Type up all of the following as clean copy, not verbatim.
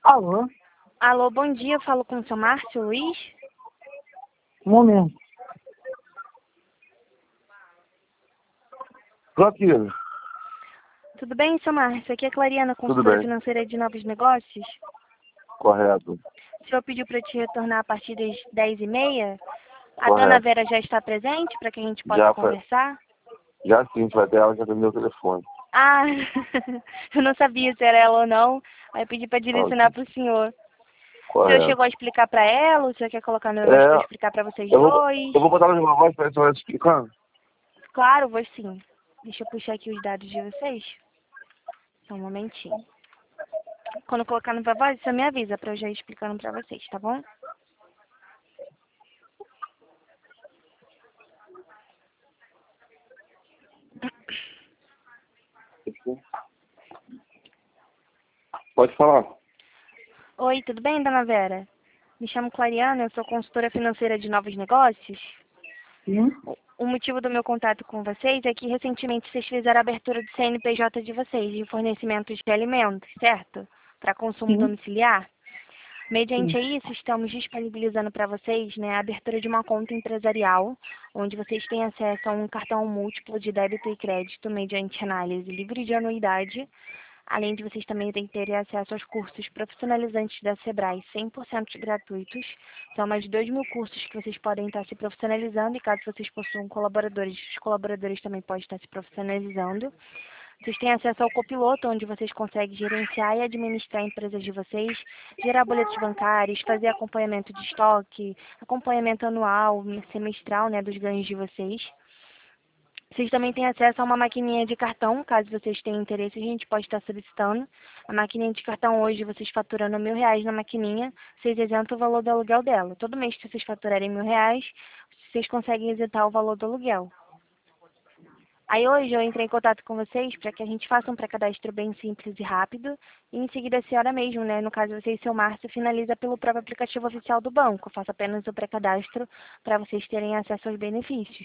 Alô? Alô, bom dia. Eu falo com o seu Márcio Luiz. Um momento. Tô aqui. Tudo bem, seu Márcio? Aqui é a Clariana, Tudo consultora bem. financeira de novos negócios. Correto. O senhor pediu para te retornar a partir das 10h30. A Correto. dona Vera já está presente para que a gente possa Já foi. conversar? Já sim, foi até ela que atendeu o telefone. Ah, eu não sabia se era ela ou não. Aí eu pedi para direcionar para o senhor. O senhor Correto. chegou a explicar para ela? O senhor quer colocar no negócio para eu explicar para vocês dois? Eu vou botar na minha voz pra você explicando. Claro, vou sim. Deixa eu puxar aqui os dados de vocês. Só um momentinho. Quando colocar no voz, você me avisa para eu já ir explicando para vocês, tá bom? Pode falar. Oi, tudo bem, dona Vera? Me chamo Clariana, eu sou consultora financeira de novos negócios. Sim? O motivo do meu contato com vocês é que recentemente vocês fizeram a abertura do CNPJ de vocês, de fornecimento de alimentos, certo? Para consumo Sim. domiciliar. Mediante Sim. isso, estamos disponibilizando para vocês, né, a abertura de uma conta empresarial, onde vocês têm acesso a um cartão múltiplo de débito e crédito mediante análise livre de anuidade, além de vocês também terem acesso aos cursos profissionalizantes da Sebrae 100% gratuitos. São mais de 2.000 cursos que vocês podem estar se profissionalizando e caso vocês possuam colaboradores, os colaboradores também podem estar se profissionalizando. Vocês têm acesso ao copiloto, onde vocês conseguem gerenciar e administrar empresas de vocês, gerar boletos bancários, fazer acompanhamento de estoque, acompanhamento anual, semestral, né, dos ganhos de vocês. Vocês também têm acesso a uma maquininha de cartão, caso vocês tenham interesse, a gente pode estar solicitando. A maquininha de cartão hoje, vocês faturando R$ 1.000 na maquininha, vocês isentam o valor do aluguel dela. Todo mês que vocês faturarem R$ 1.000, vocês conseguem isentar o valor do aluguel. Aí hoje eu entrei em contato com vocês para que a gente faça um pré-cadastro bem simples e rápido. E em seguida, a senhora mesmo, né? No caso, você e seu Márcio, finaliza pelo próprio aplicativo oficial do banco. Eu faço apenas o pré-cadastro para vocês terem acesso aos benefícios.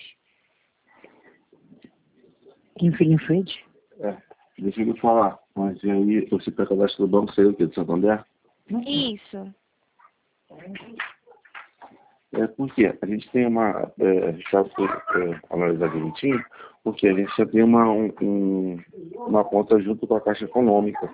Quem fica em frente? Deixa eu falar. Mas e aí, esse pré-cadastro do banco saiu o quê? Do Santander? Isso. Porque a gente tem uma... a gente está analisar direitinho, porque a gente já tem uma conta junto com a Caixa Econômica.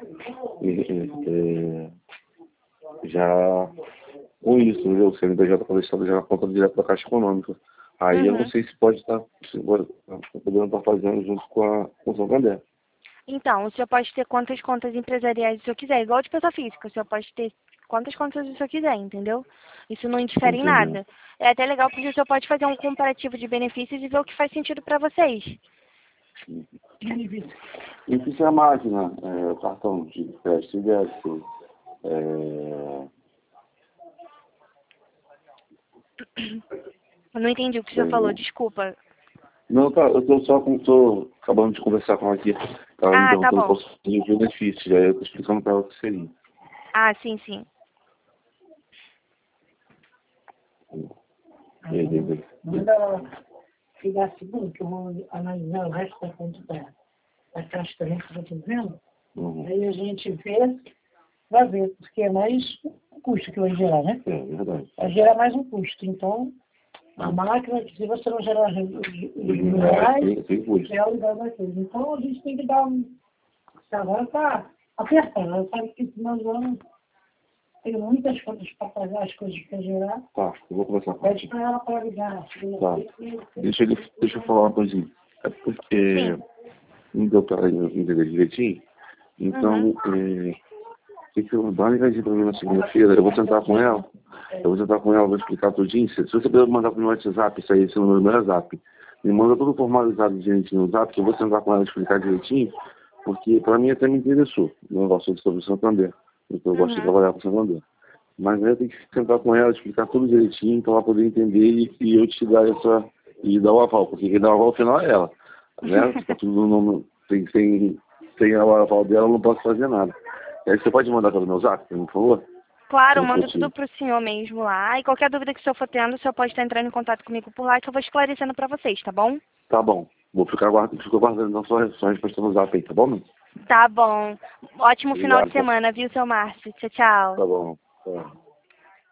Já com isso, entendeu? O CNPJ está deixando já a conta direto da Caixa Econômica. Aí eu não sei se pode estar podendo estar fazendo junto com o Santander. Então, o senhor pode ter quantas contas empresariais o senhor quiser, igual de pessoa física. O senhor pode ter quantas contas o senhor quiser, entendeu? Isso não interfere em Entendi. nada. É até legal porque o senhor pode fazer um comparativo de benefícios e ver o que faz sentido para vocês. Isso é a máquina, o cartão de crédito e débito. Eu não entendi o que o senhor falou, desculpa. Não, tá, eu tô acabando de conversar com ela aqui. Ela me Ah, tá perguntou bom. qual seria o benefício, aí eu tô explicando para ela o que seria. Ah, sim, sim. Manda ela ficar segundo, que eu vou analisar o resto da conta da caixa também que eu estou dizendo. Aí a gente vê, vai ver, porque é mais um custo que vai gerar, né? É verdade. Vai gerar mais um custo. Então, a máquina, se você não gerar os reais, Tem custo. é o lugar daqueles. Então, a gente tem que dar agora está apertando. Ela sabe que nós vamos ter muitas contas para pagar, as coisas para gerar. Tá, eu vou conversar com ela. Pede para ela para ligar. Tá. Deixa eu falar uma coisinha. É porque não deu para entender direitinho. Então, tem que dar uma ligadinha para mim na segunda-feira. Eu vou sentar com ela. Vou explicar tudinho. Se você puder mandar para o meu WhatsApp, isso aí, esse número do meu WhatsApp. Me manda tudo formalizado direitinho no WhatsApp, que eu vou sentar com ela e explicar direitinho, porque para mim até me interessou o negócio sobre o Santander. Porque eu gosto de trabalhar com o Santander. Mas aí eu tenho que sentar com ela, explicar tudo direitinho, para ela poder entender e eu te dar e dar o aval, porque quem dá o aval ao final é ela. Né? Tá tudo sem o aval dela, eu não posso fazer nada. Aí você pode mandar pelo meu zap, por favor? Claro, manda tudo pro senhor mesmo lá. E qualquer dúvida que o senhor for tendo, o senhor pode estar entrando em contato comigo por lá, que eu vou esclarecendo para vocês, tá bom? Tá bom. Fico aguardando a sua resposta no zap aí, tá bom, meu? Tá bom. Ótimo final de Obrigado. semana, viu, seu Márcio? Tchau, tchau. Tá bom. Tá.